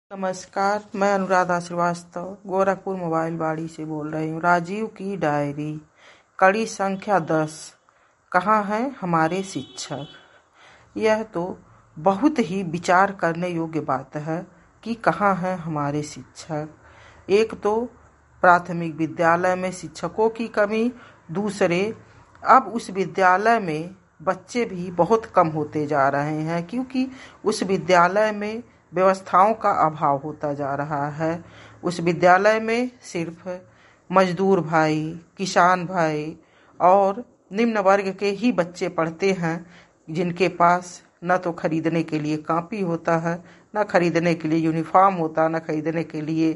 नमस्कार, मैं अनुराधा श्रीवास्तव गोरखपुर मोबाइल बाड़ी से बोल रही हूँ। राजीव की डायरी, कड़ी संख्या 10। कहाँ हैं हमारे शिक्षक? यह तो बहुत ही विचार करने योग्य बात है कि कहाँ हैं हमारे शिक्षक। एक तो प्राथमिक विद्यालय में शिक्षकों की कमी, दूसरे अब उस विद्यालय में बच्चे भी बहुत कम होते जा रहे हैं क्योंकि उस विद्यालय में व्यवस्थाओं का अभाव होता जा रहा है। उस विद्यालय में सिर्फ मजदूर भाई, किसान भाई और निम्न वर्ग के ही बच्चे पढ़ते हैं, जिनके पास न तो खरीदने के लिए कॉपी होता है, न खरीदने के लिए यूनिफॉर्म होता, न खरीदने के लिए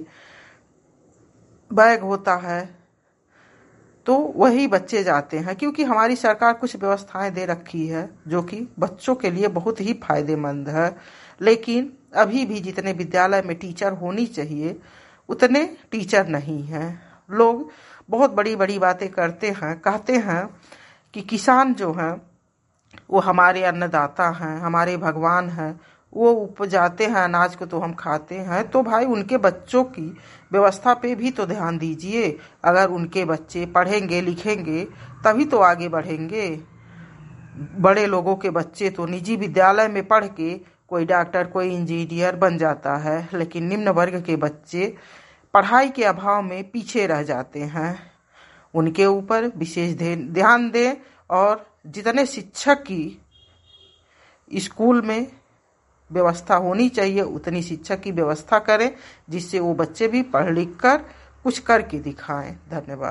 बैग होता है। तो वही बच्चे जाते हैं क्योंकि हमारी सरकार कुछ व्यवस्थाएं दे रखी है जो कि बच्चों के लिए बहुत ही फायदेमंद है। लेकिन अभी भी जितने विद्यालय में टीचर होनी चाहिए उतने टीचर नहीं हैं। लोग बहुत बड़ी बड़ी बातें करते हैं, कहते हैं कि किसान जो हैं वो हमारे अन्नदाता हैं, हमारे भगवान हैं, वो उपजाते हैं अनाज को तो हम खाते हैं। तो भाई उनके बच्चों की व्यवस्था पे भी तो ध्यान दीजिए। अगर उनके बच्चे पढ़ेंगे लिखेंगे तभी तो आगे बढ़ेंगे। बड़े लोगों के बच्चे तो निजी विद्यालय में पढ़ के कोई डॉक्टर, कोई इंजीनियर बन जाता है, लेकिन निम्न वर्ग के बच्चे पढ़ाई के अभाव में पीछे रह जाते हैं। उनके ऊपर विशेष ध्यान दें और जितने शिक्षक की स्कूल में व्यवस्था होनी चाहिए उतनी शिक्षक की व्यवस्था करें, जिससे वो बच्चे भी पढ़ लिख कर कुछ करके दिखाएं। धन्यवाद।